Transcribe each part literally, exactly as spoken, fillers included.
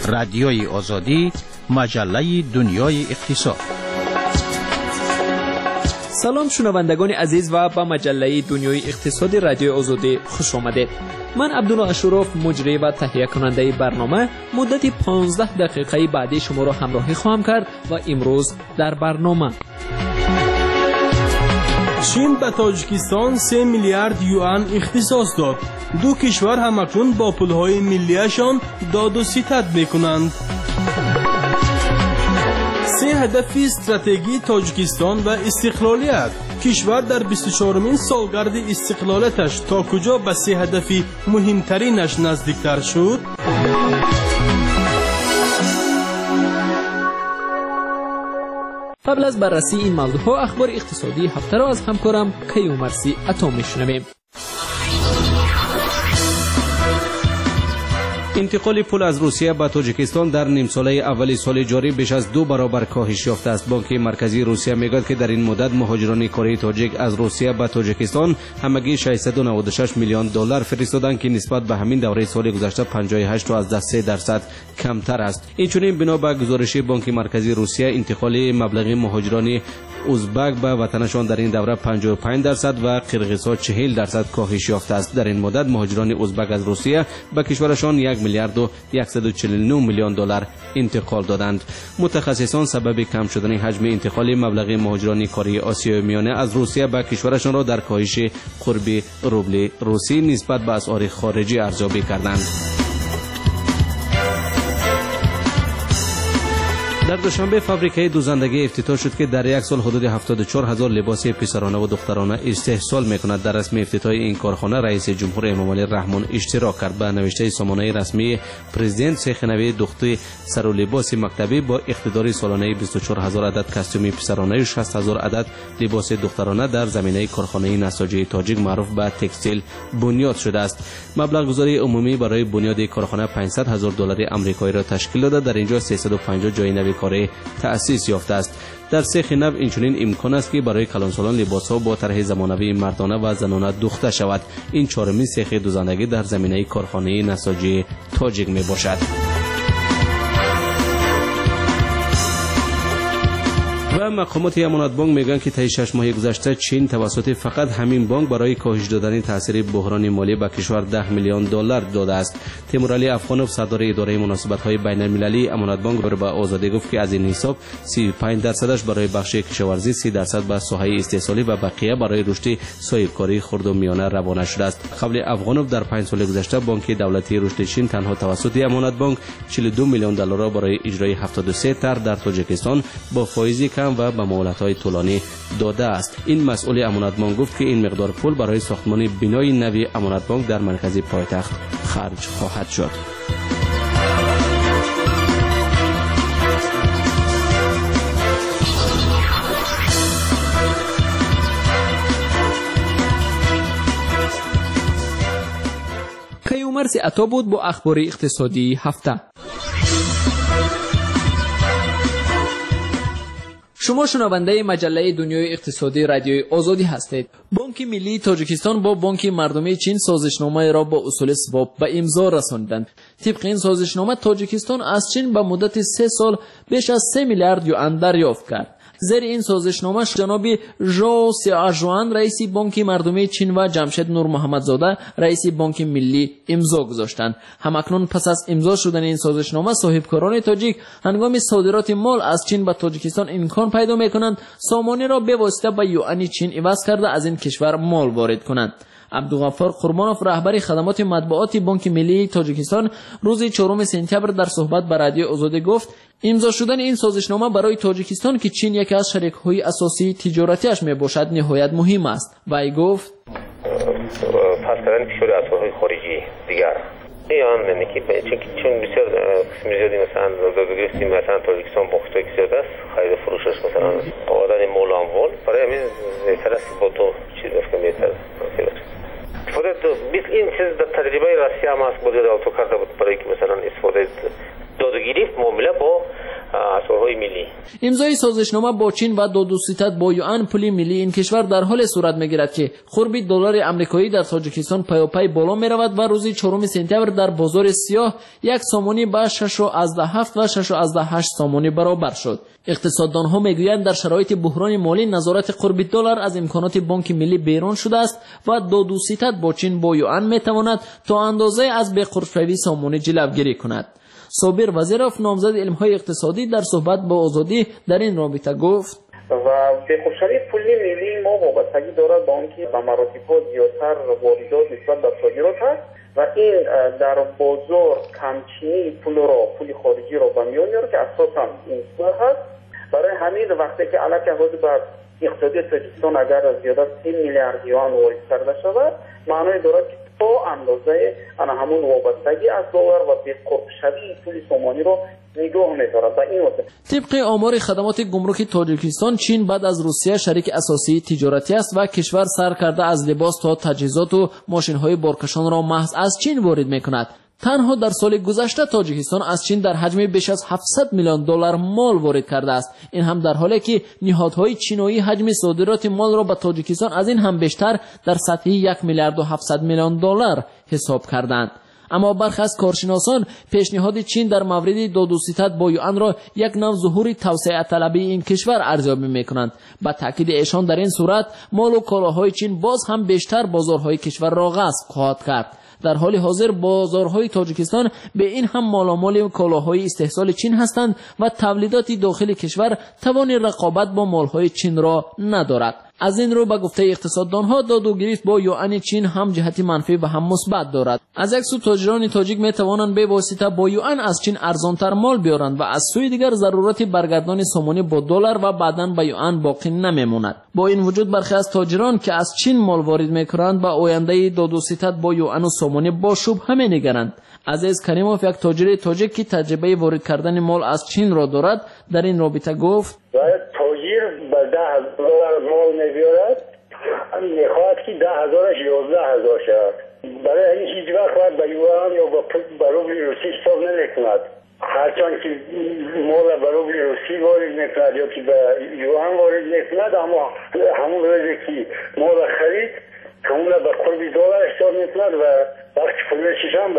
رادیوی آزادی، مجله دنیای اقتصاد. سلام شنوندگان عزیز و به مجله دنیای اقتصاد رادیوی آزادی خوش آمدید. من عبدالله اشرف مجری و تهیه کننده برنامه مدت پانزده دقیقه بعدی شما را همراهی خواهم کرد و امروز در برنامه چین به تاجیکستان سه میلیارد یوان اختصاص داد. دو کشور همکنون با پولهای ملیشان داد و ستد میکنند. سه هدف استراتژی تاجیکستان و استقلالیت. کشور در بیست و چهارمین سالگرد استقلالتش تا کجا به سه هدف مهمترینش نزدیکتر شد؟ قبل از بررسی این موضوعها اخبار اقتصادی هفته را از همکارم کیومرثی عطا میشنویم. انتقال پول از روسیه به تاجیکستان در نیم ساله اول سال جاری بیش از دو برابر کاهش یافته است. بانک مرکزی روسیه میگوید که در این مدت مهاجران کره تاجیک از روسیه به تاجیکستان همگی ششصد و نود و شش میلیون دلار فرستادند که نسبت به همین دوره سال گذشته پنجاه و هشت و سه درصد کمتر است. این چنین بنا به گزارش بانک مرکزی روسیه انتقال مبلغ مهاجران ازبک به وطنشان در این دوره پنجاه و پنج درصد و قرقیزها چهل درصد کاهش یافته است. در این مدت مهاجران ازبک از روسیه به کشورشان یک میلیارد و صد و چهل و نه میلیون دلار انتقال دادند. متخصصان سبب کم شدن حجم انتقال مبلغ مهاجران کره آسیای میانه از روسیه به کشورشان را در کاهش قرب روبل روسی نسبت به اسعار خارجی ارزیابی کردند. در دوشنبه فابریکه دوزندگی افتتاح شد که در یک سال حدود هفتاد و چهار هزار لباس پسرانه و دخترانه استحصال میکند. در رسم افتتاح این کارخانه رئیس جمهور امامعلی رحمان اشتراک کرد. به نوشته سامانه رسمی پرزیدنت سیخ نوی دختر سر و لباس مکتبی با اقتدار سالانه بیست و چهار هزار عدد کاستوم پسرانه و شصت هزار عدد لباس دخترانه در زمینه کارخانه نساجی تاجیک معروف به تکستیل بنیاد شده است. مبلغ گذاری عمومی برای بنیاد کارخانه پانصد هزار دلار آمریکایی را تشکیل داده. در اینجا سیصد و پنجاه جای نوی کاری تأسیس یافته است. در سیخ نو اینچنین امکان است که برای کلانسالان لباس‌ها با طرح زمانوی مردانه و زنانه دوخته شود. این چهارمین سیخ دوزندگی در زمینه کارخانه نساجی تاجیک می باشد. و مقامات امانت بانک میگن که طی شش ماه گذشته چین توسط فقط همین بانک برای کاهش دادن تاثیر بحران مالی به کشور ده میلیون دلار داده است. تیمورعلی افغانوف صدر اداره مناسبت‌های بین‌المللی امانت بانک به آزادی گفت که از این حساب سی و پنج درصدش برای بخش کشاورزی، سی درصد به ساحه استحصالی و بقیه برای رشد صاحبکاری خرد و میانه روانه شده است. قبل افغانوف در پنج سال گذشته بانک دولتی رشد چین تنها توسط امانت بانک چهل و دو میلیون دلار را برای اجرای هفتاد و سه طرح در تاجیکستان با فایزی کم و با مهلت‌های طولانی داده است. این مسئول امانت بانک گفت که این مقدار پول برای ساختمان بنای نوی امانت بانک در مرکز پایتخت خرج خواهد شد. کیومرثی عطا بود با اخبار اقتصادی هفته. شما شنونده مجله دنیای اقتصادی رادیوی آزادی هستید. بانک ملی تاجیکستان با بانک مردمی چین سازشنامه را با اصول سواب به امضا رساندند. طبق این سازشنامه تاجیکستان از چین به مدت سه سال بیش از سه میلیارد یوان دریافت کرد. زیر این سازشنامه جناب ژو سیاژوان رئیس بانک مردمی چین و جمشید نور محمدزاده رئیس بانک ملی امضا گذاشتند. همکنون پس از امضا شدن این سازشنامه صاحبکاران تاجیک هنگام صادرات مال از چین به تاجیکستان امکان پیدا می‌کنند سامانه را به واسطه به یوان چین عوض کرده از این کشور مال وارد کنند. عبدالغفار قربانوف رهبر خدمات مطبوعاتی بانک ملی تاجیکستان روز چهارم سپتامبر در صحبت با رادیو آزادی گفت امضا شدن این سازشنامه برای تاجیکستان که چین یکی از شریک‌های اساسی تجارتیش میباشد نهایت مهم است. وی گفت پس کردن فشار اسعارهای خارجی دیگر ایان یعنی که چون بسیار قسم زیادی مثلا بگیریم مثلا تاجیکستان بخشی که زیاد است خرید فروشش مثلا آوردن مال اموال برای همین بهتر است با تو چیز بکنم بهتر استفاده بیس این چیز در تجربه روسیه هم است بوده داوتو کرده بود برای که مثلا استفاده دادگیری معامله با اسعارهای ملی امضای سازشنامه با چین و دو دوستیت با یوان پول ملی این کشور در حال صورت میگیرد که خربی دلار آمریکایی در تاجیکستان پیاپی بالا میرود و روز چهارم سپتامبر در بازار سیاه یک سامانی به شش و هفت و شش و هشت سامانی برابر شد. اقتصاددانها میگویند در شرایط بحران مالی نظارت قربی دلار از امکانات بانک ملی بیرون شده است و دو دوستیت با چین با یوان میتواند تا اندازه از بقرب‌شوی سامانی جلوگیری کند. صابر وزیرов نامزد علم‌های اقتصادی در صحبت با آزادی در این رابطه گفت و بقرب‌شوی پولی ملی ما وابستگی دارد با آنکه به مراتب زیادتر واردات نسبت به صادرات است و این در بازار کمچینی پول را پول خارجی را به میان میاره که اساساً این سوال هست. برای همین وقتی که علاوه حاضر بر اقتصادی تاجیکستان اگر زیاده سی میلیارد یوان وارد کرده شود معنای دارد که تا اندازه آن همون وابستگی از دلار و بقرب‌شوی پول سامانی را نگاه می‌دارد. و این واسه طبق آمار خدمات گمرکی تاجیکستان چین بعد از روسیه شریک اساسی تجارتی است و کشور سر کرده از لباس تا تجهیزات و ماشین‌های بارکشان را محض از چین وارد می‌کند. تنها در سال گذشته تاجیکستان از چین در حجم بیش از هفتصد میلیون دلار مال وارد کرده است. این هم در حالی که نهادهای چینی حجم صادرات مال را به تاجیکستان از این هم بیشتر در سطح یک میلیارد و هفتصد میلیون دلار حساب کردند. اما برخی از کارشناسان پیشنهاد چین در مورد دو دوستیت با یوان را یک نوع ظهور توسعه طلبی این کشور ارزیابی میکنند. با تاکید ایشان در این صورت مال و کالاهای چین باز هم بیشتر بازارهای کشور را غصب خواهد کرد. در حال حاضر بازارهای تاجیکستان به این هم مالامال کالاهای استحصال چین هستند و تولیدات داخل کشور توان رقابت با مالهای چین را ندارد. از این رو به گفته اقتصاددانها داد و گرفت با یوان چین هم جهتی منفی و هم مثبت دارد. از یک سو تاجران تاجیک می توانند به واسطه با یوان از چین ارزانتر مال بیارند و از سوی دیگر ضرورت برگردان سامانی با دلار و بعداً به یوان باقی نمیماند. با این وجود برخی از تاجران که از چین مال وارد میکنند به آینده دو دوستیت با یوان و سامانی با شبهه می‌نگرند. عزیز کریموف یک تاجر تاجیک که تجربه وارد کردن مال از چین را دارد در این رابطه گفت تاجر به ده هزار مال می‌بیارد میخواهد که ده هزارش یازده هزار شود. برای این هیچ وقت باید به یوان یا به روبل روسی حساب نمی‌کند. هرچند که مال به روبل روسی وارد می‌کند یا که به یوان وارد می‌کند اما همون روزی که مال خرید همون به قرب دلار حساب می‌کند و وقتی فروشش هم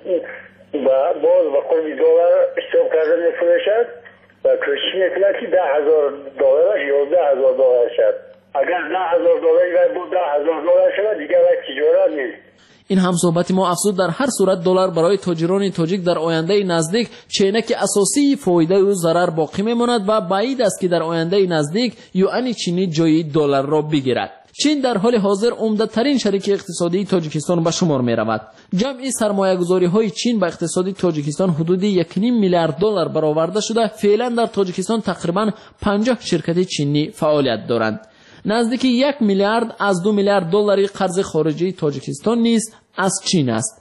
به باز به قرب دلار حساب کرده می‌فروشد و کوشش می‌کند که ده هزار دلارش یازده هزار دلار شد. اگر ده هزار دلاری بود ده هزار دلار شد دیگر وقت تجارت نیست. این هم صحبت ما افزود در هر صورت دلار برای تاجران تاجیک در آینده نزدیک چینک اساسی فایده و ضرر باقی میماند و بعید است که در آینده نزدیک یوان چینی جای دلار را بگیرد. چین در حال حاضر عمده ترین شریک اقتصادی تاجیکستان به شمار می رود. جمعی سرمایه گذاری های چین به اقتصاد تاجیکستان حدود یک و نیم میلیارد دلار برآورده شده. فعلا در تاجیکستان تقریبا پنجاه شرکت چینی فعالیت دارند. نزدیک یک میلیارد از دو میلیارد دلاری قرض خارجی تاجیکستان نیز از چین است.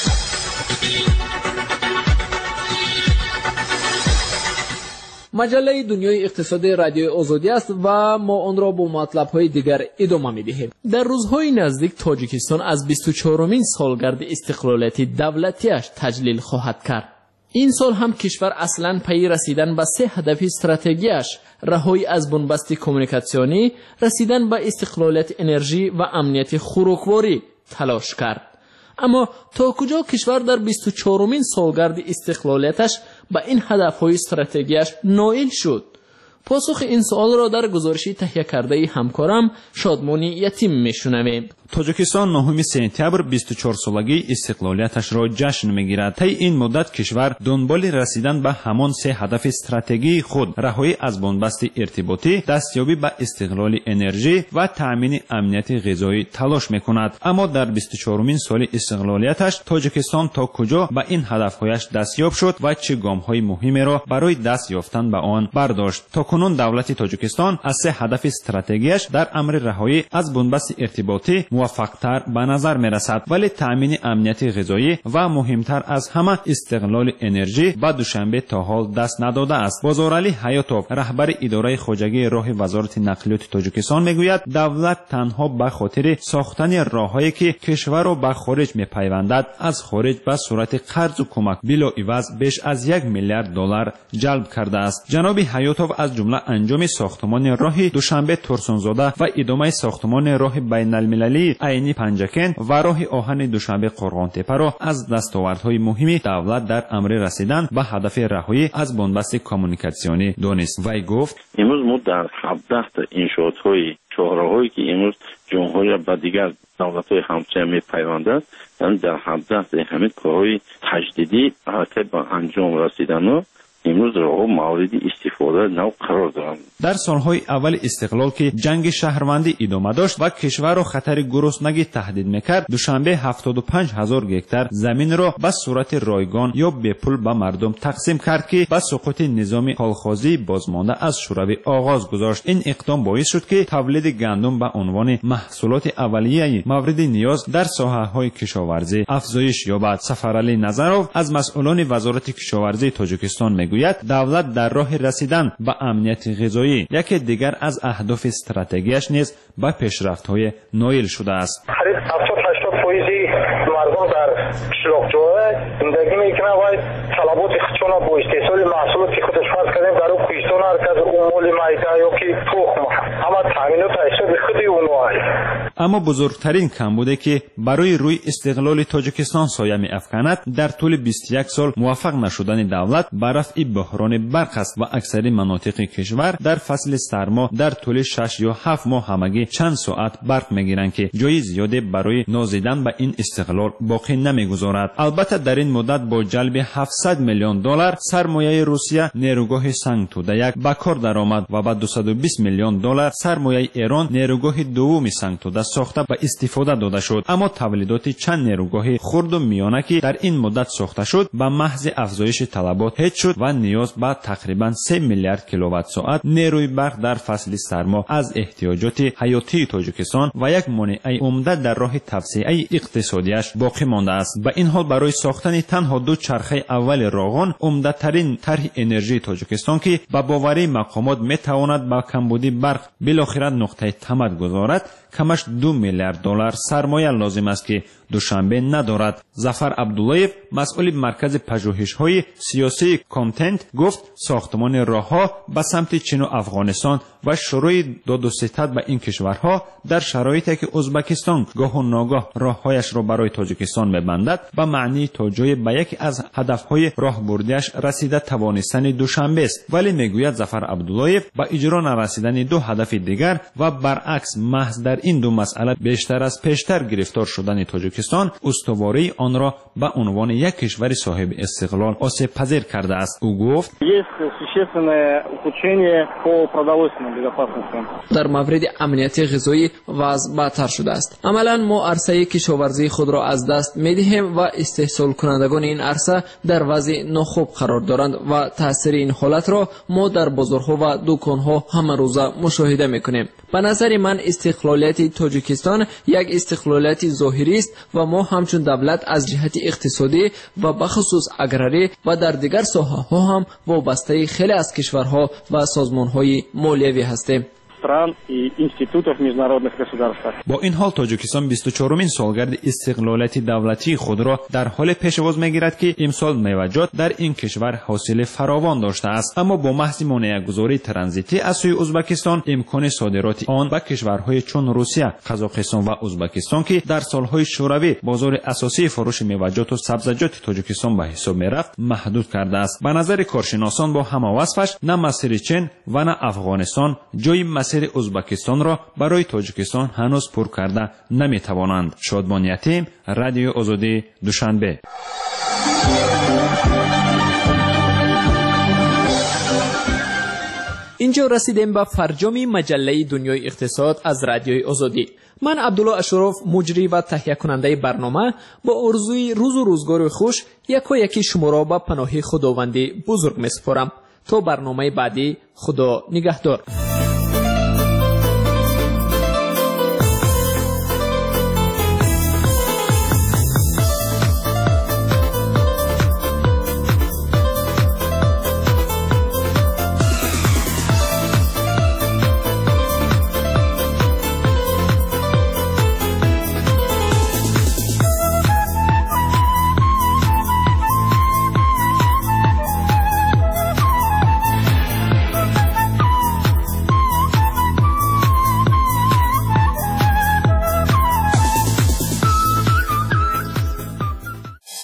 مجله دنیای اقتصادی رادیوی آزادی است و ما آن را با مطلب‌های دیگر ادامه می‌دهیم. در روزهای نزدیک تاجیکستان از بیست و چهارمین سالگرد استقلالیت دولتیش تجلیل خواهد کرد. این سال هم کشور اصلاً پی رسیدن به سه هدف استراتژیش، رهایی از بنبست کمیونیکاسیونی، رسیدن به استقلالیت انرژی و امنیت خوراکواری تلاش کرد. اما تا کجا کشور در بیست و چهارمین سالگرد استقلالیتش به این هدف‌های استراتژیش نائل شد؟ پاسخ این سوال را در گزارشی تهیه کرده همکارم شادمانی یتیم میشنویم. تاجیکستان نهم سپتامبر بیست و چهار سالگی استقلالیتش را جشن میگیرد. طی این مدت کشور دنبال رسیدن به همان سه هدف استراتژی خود، رهایی از بنبست ارتباطی، دستیابی به استقلال انرژی و تامین امنیت غذایی تلاش میکند. اما در بیست و چهارمین سال استقلالیتش تاجیکستان تا کجا به این هدفهایش دستیاب شد و چه گام‌های مهمی را برای دست یافتن به آن برداشت؟ تاکنون دولت تاجیکستان از سه هدف استراتژیش در امر رهایی از بنبست ارتباطی موفقتر به نظر می رسد، ولی تأمین امنیت غذایی و مهمتر از همه استقلال انرژی به دوشنبه تا حال دست نداده است. بازارعلی حیاتوف، رهبر اداره خواجگی راه وزارت نقلیات تاجیکستان میگوید دولت تنها به خاطر ساختن راههایی که کشور را به خارج میپیوندد از خارج به صورت قرض و کمک بلا عوض بیش از یک میلیارد دلار جلب کرده است. جناب حیاتوف از جمله انجام ساختمان راه دوشنبه ترسونزاده و ادامه ساختمان راه بین المللی عینی پنجکن و راه آهن دوشنبه قرغان تپه را از دستاوردهای مهم دولت در امر رسیدن به هدف رهایی از بنبست کمونیکاسیونی دانست. وی گفت امروز ما در هفده تا انشاءات‌های شاهراهایی که امروز جمهوری با دیگر دولت‌های همسایه می‌پیوندد، یعنی در هفده تا همین کارهای تجدیدی حرکت به انجام رسیدن و امروز راه مورد استفاده نو قرار دارند. در سالهای اول استقلال که جنگ شهروندی ادامه داشت و کشور را خطر گرسنگی تهدید میکرد، دوشنبه هفتاد و پنج هزار گکتار زمین را به صورت رایگان یا به پول به مردم تقسیم کرد که با سقوط نظام کالخوازی بازمانده از شوروی آغاز گذاشت. این اقدام باعث شد که تولید گندم به عنوان محصولات اولیه مورد نیاز در ساحه‌های کشاورزی افزایش یابد. سفرعلی نظرов از مسئولان وزارت کشاورزی تاجیکستان میگوید دولت در راه رسیدن به امنیت غذایی یکی دیگر از اهداف استراتژیش نیز به پیشرفت‌های نایل شده است. قریب هفتاد هشتاد درصد مردم در قشلاق‌جوها زندگی میکنند و طلبات خودشون با استحصال محصولات که خودش فرض کردیم در اون کوهستان هرکس اموال معده یا که تخم اما تامینات حساب خودی اونها. اما بزرگترین کمبودی که برای روی استقلال تاجیکستان سایه می‌افکند در طول بیست و یک سال موفق نشدن دولت بر رفع بحران برق است و اکثر مناطق کشور در فصل سرما در طول شش یا هفت ماه همگی چند ساعت برق میگیرند که جای زیادی برای نازیدن به این استقلال باقی نمیگذارد. البته در این مدت با جلب هفتصد میلیون دلار سرمایه روسیه نیروگاه سنگ توده یک به کار درآمد و با دویست و بیست میلیون دلار سرمایه ایران نیروگاه دوم سنگ توده ساخته به استفاده داده شد. اما تولیدات چند نیروگاه خرد و میانه که در این مدت ساخته شد به محض افزایش طلبات هیچ شد و نیاز به تقریبا سه میلیارد کیلووات ساعت نیروی برق در فصل سرما از احتیاجات حیاتی تاجیکستان و یک مانع عمده در راه توسعه اقتصادیش باقی مانده است. به این حال برای ساختن تنها دو چرخه اول راغان عمده ترین طرح انرژی تاجیکستان که به باوری مقامات می تواند با کمبودی برق بالاخره نقطه تمد گذارد کمش دو میلیارد دلار سرمایه لازم است که دوشنبه ندارد. ظفر عبداللهیف مسئول مرکز پژوهش‌های سیاسی کانتنت گفت ساختمان راه‌ها به سمت چین و افغانستان و شروع داد و ستد به این کشورها در شرایطی که ازبکستان گاه و ناگاه راههایش را برای تاجیکستان می‌بندد به معنی تا جای به یکی از هدف‌های راهبردیش رسیده توانستن دوشنبه است. ولی میگوید ظفر عبداللهیف با اجرا نرسیدن دو هدف دیگر و برعکس محض در این دو مسئله بیشتر از پیشتر گرفتار شدن تاجیکستان استواری آن را به عنوان یک کشور صاحب استقلال آسیب پذیر کرده است. او گفت در مورد امنیت غذایی وضع بدتر شده است. عملا ما عرصه کشاورزی خود را از دست می‌دهیم و استحصال کنندگان این عرصه در وضع ناخوب قرار دارند و تاثیر این حالت را ما در بازارها و دکانها همه روزه مشاهده می‌کنیم. به نظر من استقلالیت تاجیکستان یک استقلالیت ظاهری است و ما همچون دولت از جهت اقتصادی و بخصوص اگراری و در دیگر ساحه‌ها هم وابسته خیلی از کشورها و سازمان‌های مالیوی هستیم. стран и институтов международных государств. با این حال تاجیکستان بیست و چهارمین سالگرد استقلالیت دولتی خود را در حال پیشواز می‌گیرد که امسال میوجات در این کشور حاصل فراوان داشته است، اما با محض مانع‌گذاری ترانزیتی از سوی ازبکستان امکان صادرات آن به کشورهای چون روسیه، قزاقستان و ازبکستان که در سالهای شوروی بازار اساسی فروش میوجات و سبزیجات تاجیکستان به حساب می‌رفت محدود کرده است. به نظر کارشناسان با همه وصفش نه مسیر چین و نه افغانستان جای مسیر ازبکستان را برای تاجیکستان هنوز پر کرده نمی‌توانند. شادمان یتیم، رادیو آزادی، دوشنبه. اینجا رسیدیم به فرجام مجله دنیای اقتصاد از رادیوی آزادی. من عبدالله اشرف، مجری و تهیه کننده برنامه، با آرزوی روز و روزگار خوش یکا یکی شما را به پناه خداوندی بزرگ می‌سپارم. تا برنامه بعدی، خدا نگهدار.